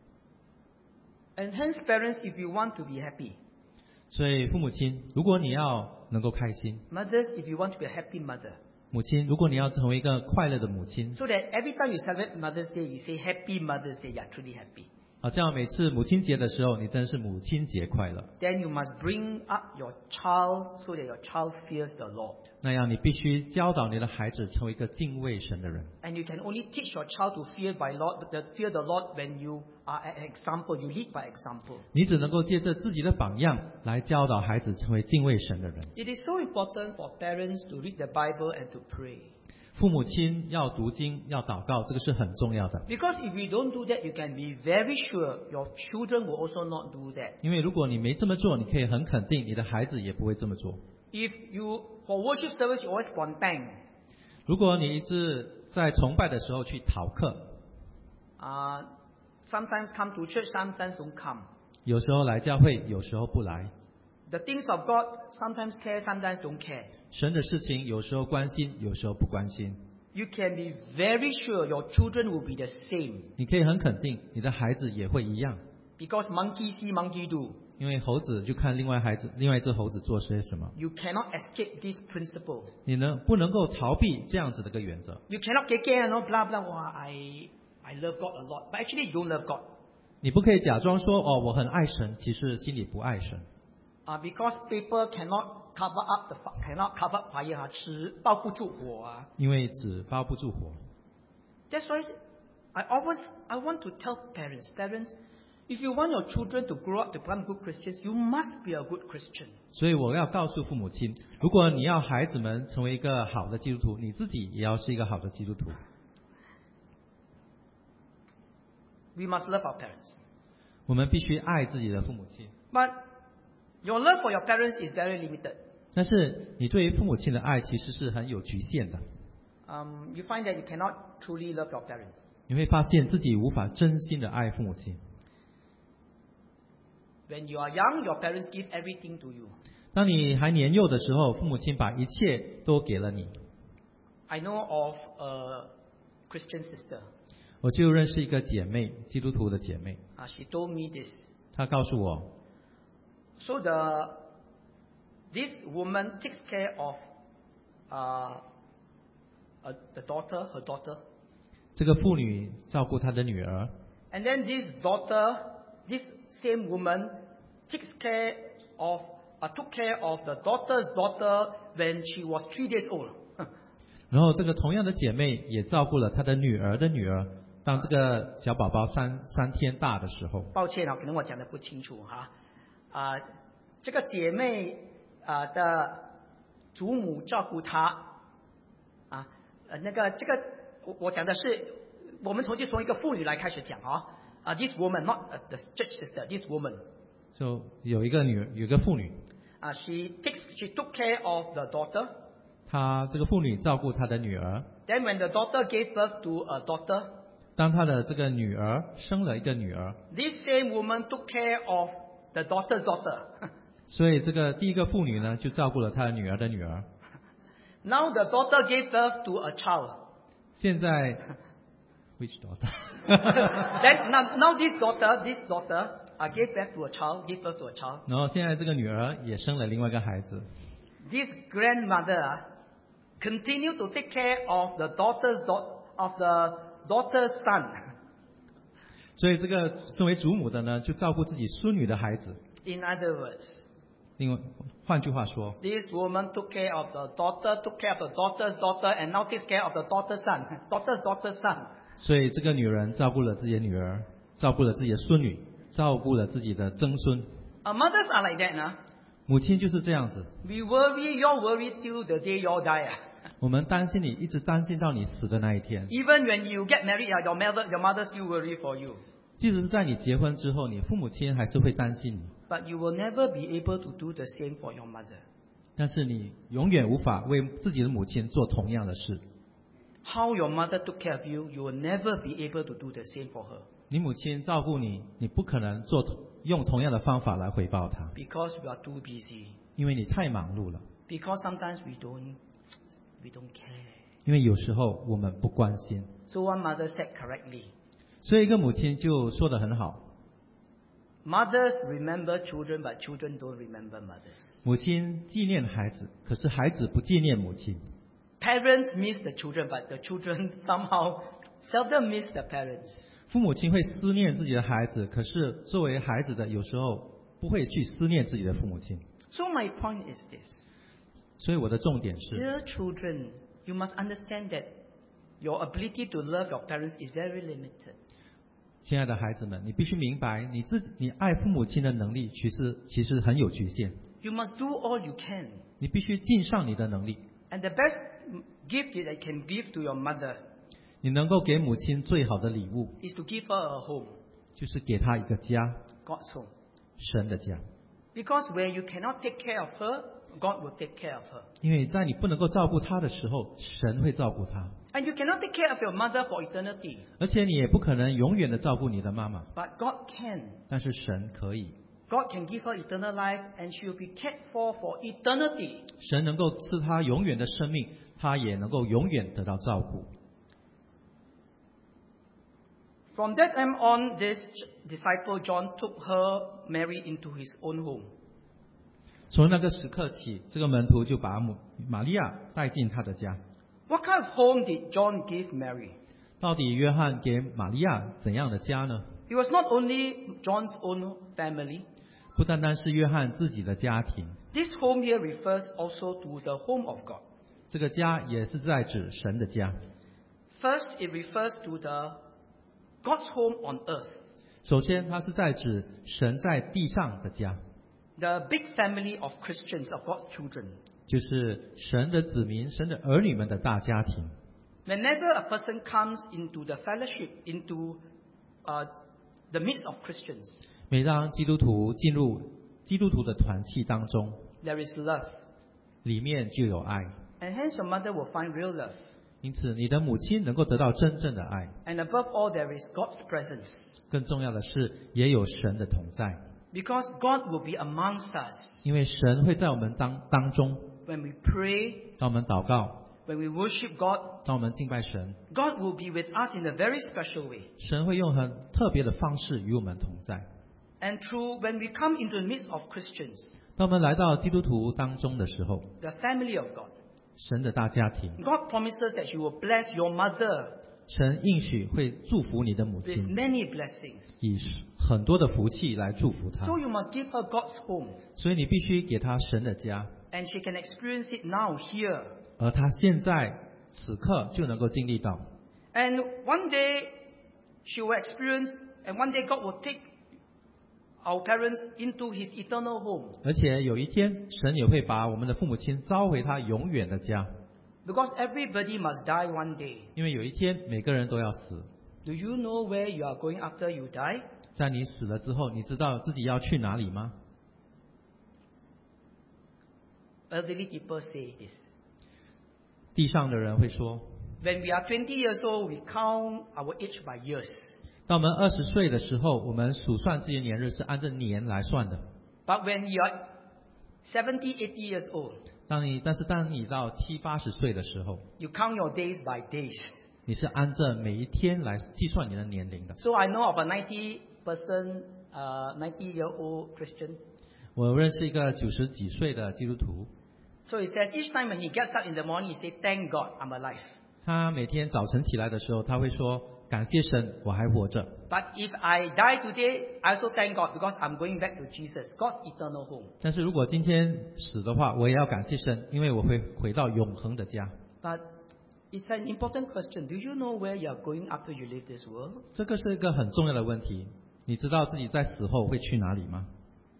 Speaker 5: And hence, parents, if you want to be happy,
Speaker 6: 所以父母亲，如果你要能够开心，
Speaker 5: mothers, if you want to be a happy mother,
Speaker 6: 母亲，如果你要成为一个快乐的母亲，
Speaker 5: so that every time you celebrate Mother's Day, you say Happy Mother's Day, you are truly happy.
Speaker 6: 好，这样每次母亲节的时候，你真是母亲节快乐。
Speaker 5: Then you must bring up your child so that your child fears the Lord.
Speaker 6: 那样，你必须教导你的孩子成为一个敬畏神的人。
Speaker 5: And you can only teach your child to fear by Lord, the, fear the Lord when you are an example. You lead by example.
Speaker 6: 你只能够借着自己的榜样来教导孩子成为敬畏神的人。
Speaker 5: It is so important for parents to read the Bible and to pray.
Speaker 6: 父母亲要读经，要祷告，这个是很重要的。
Speaker 5: Because if you don't do that, you can be very sure your children will also not do that.
Speaker 6: 因为如果你没这么做，你可以很肯定，你的孩子也不会这么做。
Speaker 5: If you, for worship service, you always spontane.
Speaker 6: 如果你一直在崇拜的时候去逃课，
Speaker 5: Uh, sometimes come to church, sometimes don't come.
Speaker 6: 有时候来教会，有时候不来。
Speaker 5: The things of God, sometimes care, sometimes don't care.
Speaker 6: 神的事情有时候关心，有时候不关心。
Speaker 5: You can be very sure your children will be the same.
Speaker 6: 你可以很肯定，你的孩子也会一样。
Speaker 5: Because monkey see, monkey do.
Speaker 6: 因为猴子就看另外孩子，另外一只猴子做些什么。
Speaker 5: You cannot escape this principle.
Speaker 6: 你能不能够逃避这样子的一个原则？
Speaker 5: You cannot get care, no blah blah. Wow, I I love God a lot, but actually you don't love God.
Speaker 6: 你不可以假装说哦，我很爱神，其实心里不爱神。
Speaker 5: 啊、uh,，because paper cannot cover up the cannot cover up fire 啊，纸包不住火啊。
Speaker 6: 因为纸包不住火。
Speaker 5: That's why I always I want to tell parents, parents, if you want your children to grow up to become good Christians, you must be a good Christian.
Speaker 6: 所以我要告诉父母亲，如果你要孩子们成为一个好的基督徒，你自己也要是一个好的基督徒。
Speaker 5: We must love our parents.
Speaker 6: 我们必须爱自己的父母亲。
Speaker 5: But your love for your parents is very limited.
Speaker 6: 但是你对于父母亲的爱其实是很有局限的。
Speaker 5: Um, you find that you cannot truly love your parents.
Speaker 6: 你会发现自己无法真心的爱父母亲。
Speaker 5: When you are young, your parents give everything to you.
Speaker 6: 当你还年幼的时候，父母亲把一切都给了你。
Speaker 5: I know of a Christian sister.
Speaker 6: 我就认识一个姐妹，基督徒的姐妹，
Speaker 5: Uh, she told me this.
Speaker 6: 她告诉我，
Speaker 5: So the this woman takes care of uh, uh, the daughter, her daughter.
Speaker 6: 这个妇女照顾她的女儿，
Speaker 5: And then this daughter, this same woman takes care of, uh, took care of the daughter's daughter when she was three days old.
Speaker 6: 然后这个同样的姐妹也照顾了她的女儿的女儿，当这个小宝宝三三天大的时候。
Speaker 5: 抱歉啊，可能我讲的不清楚哈。啊、呃，这个姐妹啊、呃、的祖母照顾她，啊，呃，那个这个我我讲的是，我们从就从一个妇女来开始讲啊。啊、uh, ，this woman not the church sister，this woman。
Speaker 6: 就有一个女有一个妇女，
Speaker 5: 啊、uh, ，she takes she took care of the daughter。
Speaker 6: 她这个妇女照顾她的女儿。
Speaker 5: Then when the daughter gave birth to a daughter，
Speaker 6: 当她的这个女儿生了一个女儿，
Speaker 5: this same woman took care of the daughter's daughter。
Speaker 6: 所以这个第一个妇女呢就照顾了她的女儿的女儿。
Speaker 5: Now the daughter gave birth to a child。
Speaker 6: 现在 ，which daughter？
Speaker 5: Then now, now this daughter, this daughter, uh, gave birth to a child, gave birth to a child.
Speaker 6: 然后现在这个女儿也生了另外一个孩子。
Speaker 5: This grandmother uh, continued to take care of the daughter's da- of the daughter's son.
Speaker 6: 所以这个身为祖母的呢，就照顾自己孙女的孩子。
Speaker 5: In other words,
Speaker 6: 另外，换句话说，
Speaker 5: this woman took care of the daughter, took care of the daughter's daughter, and now takes care of the daughter's son, daughter's daughter's son.
Speaker 6: 所以这个女人照顾了自己的女儿，照顾了自己的孙女，照顾了自己的曾孙。
Speaker 5: Uh, mothers are like that, huh?
Speaker 6: 母亲就是这样子。
Speaker 5: We worry, you worry till the day you die. ah.
Speaker 6: 我们担心你，一直担心到你死的那一天。
Speaker 5: Even when you get married, uh, your mother, your mother still worry for you.
Speaker 6: 即使是在你结婚之后，你父母亲还是会担心你，
Speaker 5: But you will never be able to do the same for your mother.
Speaker 6: 但是你永远无法为自己的母亲做同样的事。
Speaker 5: How your mother took care of you, you will never be able to do the same for her.
Speaker 6: 你母亲照顾你，你不可能做同用同样的方法来回报她，
Speaker 5: Because we are too busy.
Speaker 6: 因为你太忙碌了。
Speaker 5: Because sometimes we don't, we don't care.
Speaker 6: 因为有时候我们不关心。
Speaker 5: So one mother said correctly,
Speaker 6: 所以一个母亲就说得很好，
Speaker 5: mothers remember children, but children don't remember mothers.
Speaker 6: 母亲纪念孩子，可是孩子不纪念母亲。
Speaker 5: Parents miss the children, but the children somehow seldom miss the parents.
Speaker 6: 父母亲会思念自己的孩子，可是作为孩子的有时候不会去思念自己的父母亲。
Speaker 5: So my point is this.
Speaker 6: 所以我的重点是，
Speaker 5: Dear children, you must understand that your ability to love your parents is very limited.
Speaker 6: 亲爱的孩子们，你必须明白，你自你爱父母亲的能力其实其实很有局限。
Speaker 5: You must do all you can.
Speaker 6: 你必须尽上你的能力。
Speaker 5: And the best gift that I can give to your mother
Speaker 6: 你能够给母亲最好的礼物，
Speaker 5: is to give her a home,
Speaker 6: 就是给她一个家，
Speaker 5: God's home.
Speaker 6: 神的家。
Speaker 5: Because where you cannot take care of her, God will take care of her.
Speaker 6: 因为在你不能够照顾她的时候，神会照顾她。
Speaker 5: And you cannot take care of your mother for eternity,
Speaker 6: 而且你也不可能永远的照顾你的妈妈，
Speaker 5: but God can.
Speaker 6: 但是神可以，
Speaker 5: God can give her eternal life and she will be cared for for eternity.
Speaker 6: 神能够赐她永远的生命，她也能够永远得到照顾。
Speaker 5: From that time on, this disciple John took her, Mary, into his own home.
Speaker 6: 从那个时刻起，这个门徒就把母玛利亚带进他的家。
Speaker 5: What kind of home did John give Mary?
Speaker 6: 到底约翰给玛利亚怎样的家呢？
Speaker 5: It was not only John's own family,
Speaker 6: 不单单是约翰自己的家庭，
Speaker 5: This home here refers also to the home of God.
Speaker 6: 这个家也是在指神的家。
Speaker 5: First, it refers to the God's home on earth,
Speaker 6: 首先，它是在指神在地上的家，
Speaker 5: the big family of Christians, of God's children.
Speaker 6: 就是神的子民、神的儿女们的大家庭。
Speaker 5: Whenever a person comes into the fellowship, into uh, the midst of Christians,
Speaker 6: 每当基督徒进入基督徒的团契当中，
Speaker 5: there is love.
Speaker 6: 里面就有爱。
Speaker 5: And hence your mother will find real love.
Speaker 6: 因此，你的母亲能够得到真正的爱。
Speaker 5: And above all, there is God's presence.
Speaker 6: 更重要的是，也有神的同在，
Speaker 5: Because God will be amongst us
Speaker 6: 因为神会在我们当当中。
Speaker 5: when we pray,
Speaker 6: 当我们祷告，
Speaker 5: when we worship God.
Speaker 6: 当我们敬拜神，
Speaker 5: God will be with us in a very special way.
Speaker 6: 神会用很特别的方式与我们同在。
Speaker 5: And through when we come into the midst of Christians,
Speaker 6: 当我们来到基督徒当中的时候，
Speaker 5: the family of God,
Speaker 6: 神的大家庭，
Speaker 5: God promises that He will bless your mother
Speaker 6: 神应许会祝福你的母
Speaker 5: with
Speaker 6: 亲，
Speaker 5: many blessings.
Speaker 6: 以很多的福气来祝福她。
Speaker 5: So you must give her God's home.
Speaker 6: 所以你必须给她神的家，
Speaker 5: And she can experience it now, here.
Speaker 6: 而她现在此刻就能够经历到。
Speaker 5: And one day, she will experience, and one day God will take our parents into His eternal home.
Speaker 6: 而且有一天，神也会把我们的父母亲召回他永远的家，
Speaker 5: Because everybody must die one day.
Speaker 6: 因为有一天每个人都要死。
Speaker 5: Do you know where you are going after you die?
Speaker 6: 在你死了之后，你知道自己要去哪里吗？
Speaker 5: Elderly people say this.
Speaker 6: 地上的人会说，
Speaker 5: When we are twenty years old, we count our age by years.
Speaker 6: 当我们二十岁的时候，我们数算这些年日是按照年来算的。
Speaker 5: But when you are seventy, eighty years old,
Speaker 6: 当你但是当你到七八十岁的时候，
Speaker 5: you count your days by days.
Speaker 6: 你是按照每一天来计算你的年龄的。
Speaker 5: So I know of a ninety person, uh, ninety year old Christian.
Speaker 6: 我认识一个九十几岁的基督徒，
Speaker 5: So he says each time when he gets up in the morning, he says, "Thank God, I'm alive."
Speaker 6: 他每天早晨起来的时候，他会说：“感谢神，我还活着。”
Speaker 5: But if I die today, I also thank God because I'm going back to Jesus, God's eternal home.
Speaker 6: 但是如果今天死的话，我也要感谢神，因为我会回到永恒的家。
Speaker 5: But it's an important question. Do you know where you are going after you leave this world?
Speaker 6: 这个是一个很重要的问题。你知道自己在死后会去哪里吗？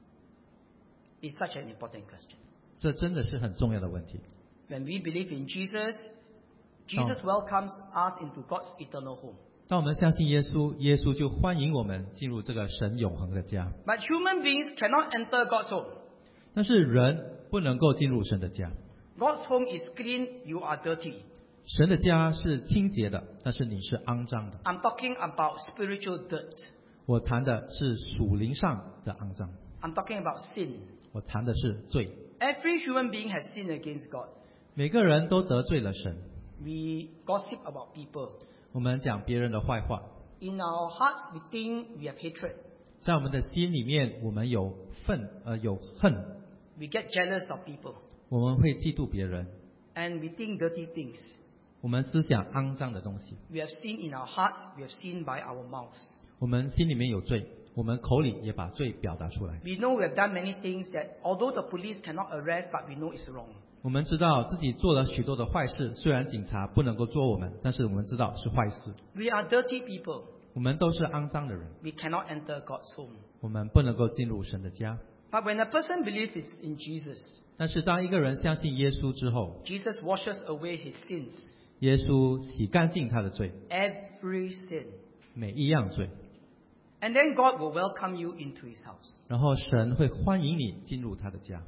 Speaker 5: It's such an important question.
Speaker 6: 这真的是很重要的问题。
Speaker 5: When we believe in Jesus, Jesus welcomes us into God's eternal home.
Speaker 6: 当我们相信耶稣，耶稣就欢迎我们进入这个神永恒的家。
Speaker 5: But human beings cannot enter God's home.
Speaker 6: 但是人不能够进入神的家。
Speaker 5: God's home is clean, you are dirty.
Speaker 6: 神的家是清洁的，但是你是肮脏的。
Speaker 5: I'm talking about spiritual dirt.
Speaker 6: 我谈的是属灵上的肮脏，
Speaker 5: I'm talking about sin.
Speaker 6: 我谈的是罪。
Speaker 5: Every human being has sinned against God.
Speaker 6: 每个人都得罪了神。
Speaker 5: We gossip about people.
Speaker 6: 我们讲别人的坏话，
Speaker 5: In our hearts, we think we have hatred.
Speaker 6: 在我们的心里面，我们有愤呃有恨，
Speaker 5: We get jealous of people.
Speaker 6: 我们会嫉妒别人，
Speaker 5: And we think dirty things.
Speaker 6: 我们思想肮脏的东西，
Speaker 5: We have sin in our hearts, we have sin by our mouths.
Speaker 6: 我们心里面有罪，我们口里也把罪表达出来。
Speaker 5: We know we have done many things that although the police cannot arrest, but we know it's wrong.
Speaker 6: 我们知道自己做了许多的坏事，虽然警察不能够捉我们，但是我们知道是坏事。
Speaker 5: We are dirty people.
Speaker 6: 我们都是肮脏的人，
Speaker 5: We cannot enter God's home.
Speaker 6: 我们不能够进入神的家。
Speaker 5: But when a person believes in Jesus,
Speaker 6: 但是当一个人相信耶稣之后，
Speaker 5: Jesus washes away his sins.
Speaker 6: 耶稣洗干净他的罪，
Speaker 5: Every sin.
Speaker 6: 每一样罪，
Speaker 5: And then God will welcome you into his house.
Speaker 6: 然后神会欢迎你进入他的家。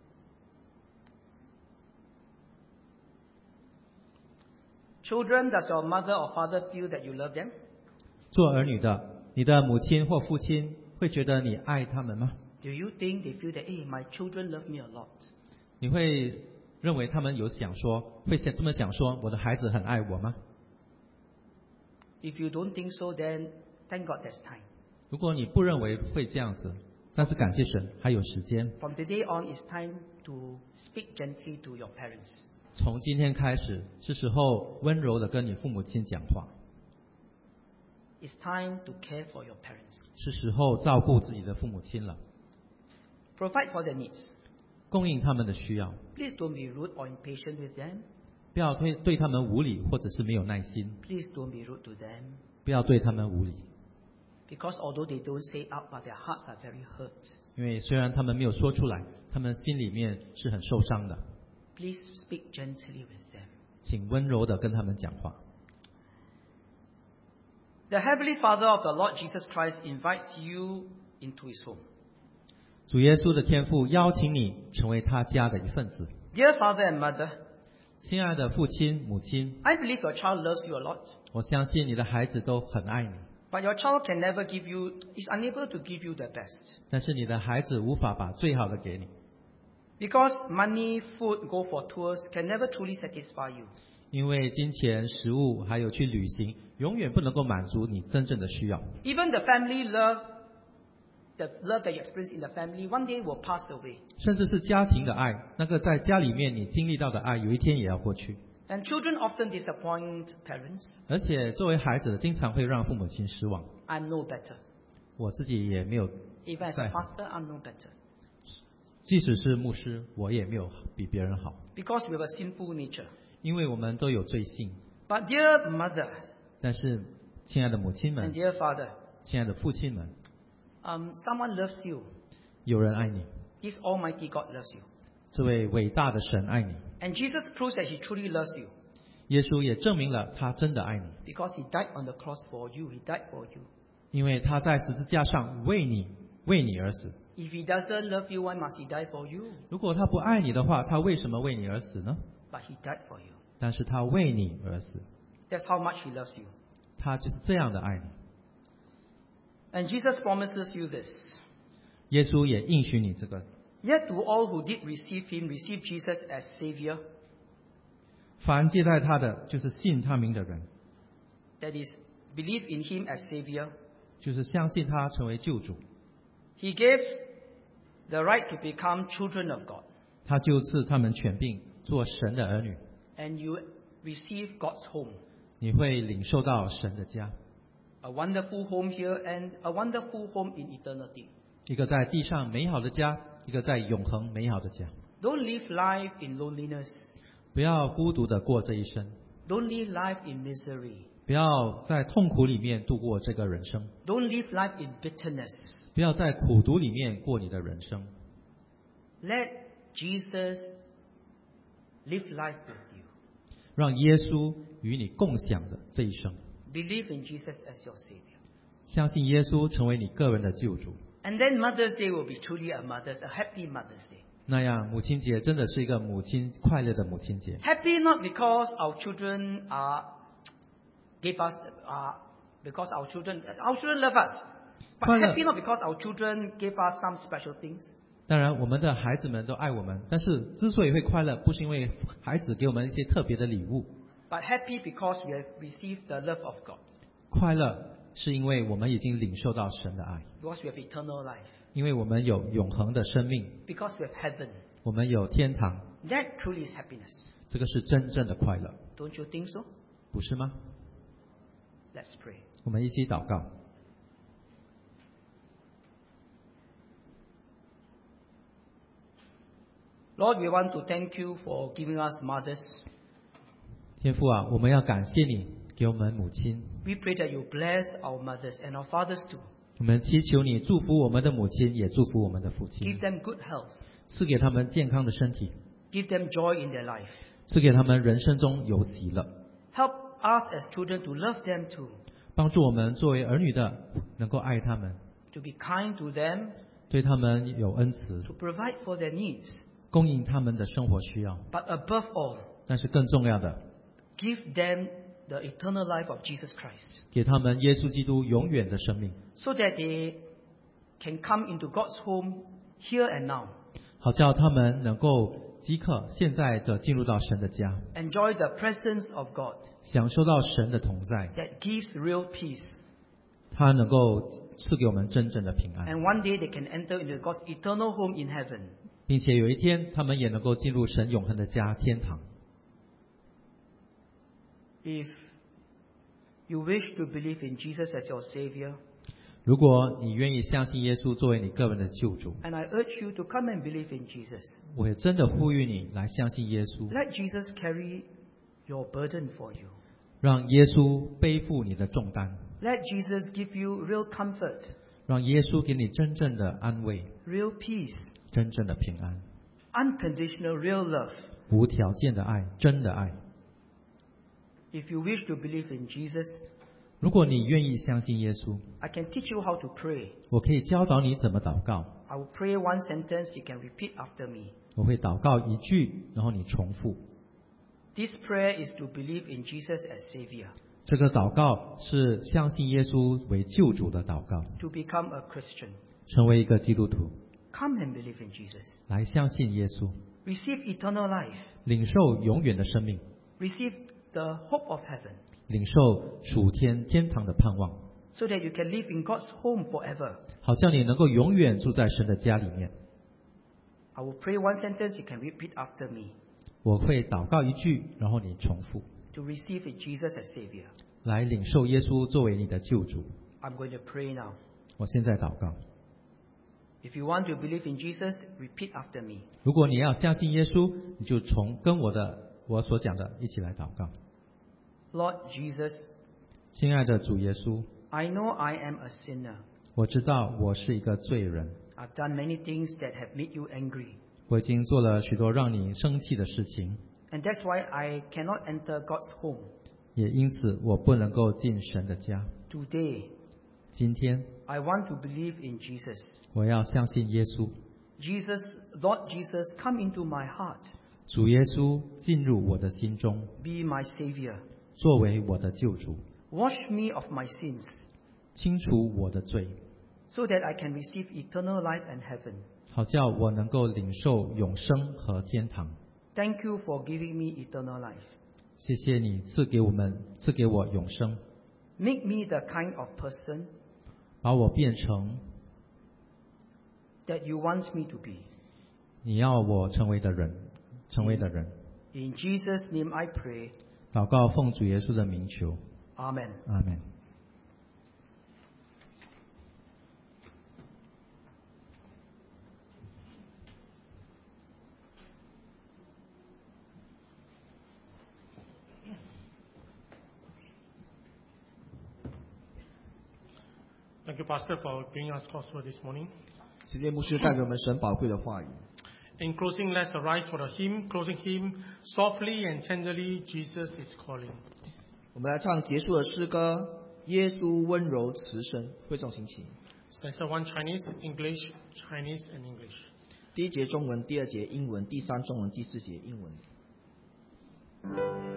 Speaker 5: Children, does your mother or father feel that you love them?
Speaker 6: 做儿女的，你的母亲或父亲会觉得你爱他们吗？
Speaker 5: Do you think they feel that, hey, my children love me a lot?
Speaker 6: 你会认为他们有想说，会想这么想说，我的孩子很爱我吗？
Speaker 5: If you don't think so, then thank God there's time.
Speaker 6: 如果你不认为会这样子，但是感谢神还有时间。
Speaker 5: From today on, it's time to speak gently to your parents.
Speaker 6: 从今天开始，是时候温柔的跟你父母亲讲话，
Speaker 5: It's time to care for your parents.
Speaker 6: 是时候照顾自己的父母亲了。
Speaker 5: Provide for their needs.
Speaker 6: 供应他们的需要，
Speaker 5: Please don't be rude or impatient with them.
Speaker 6: 不要对对他们无理或者是没有耐心，
Speaker 5: Please don't be rude to them.
Speaker 6: 不要对他们无理。
Speaker 5: Because although they don't say out, but their hearts are very hurt.
Speaker 6: 因为虽然他们没有说出来，他们心里面是很受伤的。
Speaker 5: Please speak gently with them.
Speaker 6: 请温柔的跟他们讲话。
Speaker 5: The Heavenly Father of the Lord Jesus Christ invites you into His home.
Speaker 6: 主耶稣的天父邀请你成为他家的一份子。
Speaker 5: Dear Father and Mother,
Speaker 6: 亲爱的父亲、母亲，
Speaker 5: I believe your child loves you a lot.
Speaker 6: 我相信你的孩子都很爱你，
Speaker 5: But your child can never give you, is unable to give you the best.
Speaker 6: 但是你的孩子无法把最好的给你，
Speaker 5: Because money, food, go for tours can never truly satisfy you.
Speaker 6: 因为金钱、食物还有去旅行，永远不能够满足你真正的需要。
Speaker 5: Even the family love, the love that you experience in the family, one day will pass away.
Speaker 6: 甚至是家庭的爱，那个在家里面你经历到的爱，有一天也要过去。
Speaker 5: And children often disappoint parents.
Speaker 6: 而且作为孩子的，经常会让父母亲失望。
Speaker 5: I'm no better.
Speaker 6: 我自己也没有，
Speaker 5: Even as a
Speaker 6: 在乎
Speaker 5: pastor, I'm no better.
Speaker 6: 即使是牧师，我也没有比别人好，
Speaker 5: Because we have a sinful nature.
Speaker 6: 因为我们都有罪性。
Speaker 5: But dear mother
Speaker 6: 但是，亲爱的母亲
Speaker 5: and
Speaker 6: 们，
Speaker 5: dear father,
Speaker 6: 亲爱的父亲们，
Speaker 5: um, someone loves you.
Speaker 6: 有人爱你，
Speaker 5: This Almighty God loves you.
Speaker 6: 这位伟大的神爱你。
Speaker 5: And Jesus proves that He truly loves you.
Speaker 6: 耶稣也证明了他真的爱你，
Speaker 5: Because He died on the cross for you. He died for you.
Speaker 6: 因为他在十字架上为你为你而死。
Speaker 5: If He doesn't love you, why must He die for you?
Speaker 6: 如果他不爱你的话，他为什么为你而死呢？
Speaker 5: But He died for you.
Speaker 6: 但是他为你而死，
Speaker 5: That's how much He loves you.
Speaker 6: 他就是这样的爱你。
Speaker 5: And Jesus promises you this.
Speaker 6: 耶稣也应许你这个。
Speaker 5: Yet to all who did receive Him, receive Jesus as Savior,
Speaker 6: 凡接待他的，就是信他名的人，
Speaker 5: that is, believe in Him as Savior.
Speaker 6: 就是相信他成为救主。
Speaker 5: He gave the right to become children of God.
Speaker 6: 他就赐他们权柄做神的儿女，
Speaker 5: And you receive God's home.
Speaker 6: 你会领受到神的家，
Speaker 5: A wonderful home here and a wonderful home in eternity.
Speaker 6: 一个在地上美好的家，一个在永恒美好的家。
Speaker 5: Don't live life in loneliness.
Speaker 6: 不要孤独的过这一生，
Speaker 5: Don't live life in misery.
Speaker 6: 不要在痛苦里面度过这个人生，
Speaker 5: Don't live life in bitterness.
Speaker 6: 不要在苦读里面过你的人生。
Speaker 5: Let Jesus live life with you.
Speaker 6: 让耶稣与你共享的这一生，
Speaker 5: Believe in Jesus as your Savior.
Speaker 6: 相信耶稣成为你个人的救主。
Speaker 5: And then Mother's Day will be truly a mother's, a happy Mother's Day.
Speaker 6: 那样，母亲节真的是一个母亲快乐的母亲节。
Speaker 5: Happy not because our children are gave us uh, because our children our children love us, but
Speaker 6: 快乐。
Speaker 5: happy not because our children gave us some special things.
Speaker 6: 当然，我们的孩子们都爱我们，但是之所以会快乐，不是因为孩子给我们一些特别的礼物，
Speaker 5: But happy because we have received the love of God.
Speaker 6: 快乐是因为我们已经领受到神的爱，
Speaker 5: Because we have eternal life.
Speaker 6: 因为我们有永恒的生命，
Speaker 5: Because we have heaven.
Speaker 6: 我们有天堂，
Speaker 5: That truly is happiness.
Speaker 6: 这个是真正的快乐，
Speaker 5: Don't you think so?
Speaker 6: 不是吗？
Speaker 5: Let's pray.
Speaker 6: 我们一起祷告。
Speaker 5: Lord, we want to thank you for giving us mothers.
Speaker 6: 天父啊，我们要感谢你给我们母亲，
Speaker 5: We pray that you bless our mothers and our fathers too.
Speaker 6: 我们祈求你祝福我们的母亲，也祝福我们的父亲
Speaker 5: Give，them good health.
Speaker 6: 赐给他们健康的身体，
Speaker 5: Give them joy in their life.
Speaker 6: 赐给他们人生中有喜乐，
Speaker 5: Help us as children to love them too.
Speaker 6: 帮助我们作为儿女的能够爱他们，
Speaker 5: To be kind to them.
Speaker 6: 对他们有恩慈，
Speaker 5: To provide for their needs.
Speaker 6: 供应他们的生活需要。
Speaker 5: But above all,
Speaker 6: 但是更重要的，
Speaker 5: give them the eternal life of Jesus Christ.
Speaker 6: 给他们耶稣基督永远的生命，
Speaker 5: So that they can come into God's home here and now.
Speaker 6: 好叫他们能够即刻现在的进入到神的家，
Speaker 5: Enjoy the presence of God.
Speaker 6: 享受到神的同在，
Speaker 5: That gives real peace.
Speaker 6: 他能够赐给我们真正的平安，
Speaker 5: And one day they can enter into God's eternal home in heaven.
Speaker 6: 并且有一天他们也能够进入神永恒的家天堂。
Speaker 5: If you wish to believe in Jesus as your Savior,
Speaker 6: 如果你愿意相信耶稣作为你个人的救主，
Speaker 5: And I urge you to come and believe in Jesus.
Speaker 6: 我也真的呼吁你来相信耶稣，
Speaker 5: Let Jesus carry your burden for you.
Speaker 6: 让耶稣背负你的重担，
Speaker 5: Let Jesus give you real comfort,
Speaker 6: 让耶稣给你真正的安慰，
Speaker 5: real peace,
Speaker 6: 真正的平安，
Speaker 5: unconditional real love.
Speaker 6: 无条件的爱，真的爱。
Speaker 5: If you wish to believe in Jesus,
Speaker 6: 如果你愿意相信耶稣，
Speaker 5: I can teach you how to pray.
Speaker 6: 我可以教导你怎么祷告。
Speaker 5: I will pray one sentence, you can repeat after me.
Speaker 6: 我会祷告一句，然后你重复。
Speaker 5: This prayer is to believe in Jesus as Savior,
Speaker 6: 这个祷告是相信耶稣为救主的祷告，
Speaker 5: to become a Christian.
Speaker 6: 成为一个基督徒，
Speaker 5: Come and believe in Jesus.
Speaker 6: 来相信耶稣，
Speaker 5: Receive eternal life.
Speaker 6: 领受永远的生命，
Speaker 5: Receive the hope of heaven,
Speaker 6: 领受属天天堂的盼望，
Speaker 5: so that you can live in God's home forever.
Speaker 6: 好像你能够永远住在神的家里面。
Speaker 5: I will pray one sentence, you can repeat after me.
Speaker 6: 我会祷告一句，然后你重复，
Speaker 5: To receive in Jesus as Savior.
Speaker 6: 来领受耶稣作为你的救主。
Speaker 5: I'm going to pray now.
Speaker 6: 我现在祷告。
Speaker 5: If you want to believe in Jesus, repeat after me.
Speaker 6: 如果你要相信耶稣，你就从跟我的我所讲的一起来祷告。
Speaker 5: Lord Jesus,
Speaker 6: 亲爱的主耶稣，
Speaker 5: I know I am a sinner.
Speaker 6: 我知道我是一个罪人，
Speaker 5: I've done many things that have made you angry.
Speaker 6: 我已经做了许多让你生气的事情，
Speaker 5: And that's why I cannot enter God's home.
Speaker 6: 也因此我不能够进神的家。
Speaker 5: Today,
Speaker 6: 今天
Speaker 5: I want to believe in Jesus.
Speaker 6: 我要相信耶稣，
Speaker 5: Jesus, Lord Jesus, come into my heart.
Speaker 6: 主耶稣进入我的心中，
Speaker 5: Be my Savior.
Speaker 6: 作为我的救主，
Speaker 5: Wash me of my sins,
Speaker 6: 清除我的罪，
Speaker 5: so that I can receive eternal life and heaven.
Speaker 6: 好叫我能够领受永生和天堂。
Speaker 5: Thank you for giving me eternal life.
Speaker 6: 谢谢你赐给我们，赐给我永生，
Speaker 5: Make me the kind of person
Speaker 6: 把我变成
Speaker 5: that you want me to be.
Speaker 6: 你要我成为的人，成为的人。
Speaker 5: In Jesus' name I pray.
Speaker 6: 祷告奉主耶稣的名求，
Speaker 5: Amen.
Speaker 6: 阿门。
Speaker 1: Thank you, Pastor, for bringing us God's word this morning.
Speaker 2: 谢谢牧师带给我们神宝贵的话语。
Speaker 1: In closing, let's arise for the hymn. Closing hymn, softly and tenderly, Jesus is calling.
Speaker 2: 我们来唱结束的诗歌《耶稣温柔慈声》，会众请起。
Speaker 1: Stanza one Chinese, English, Chinese and English.
Speaker 2: 第一节中文，第二节英文，第三中文，第四节英文。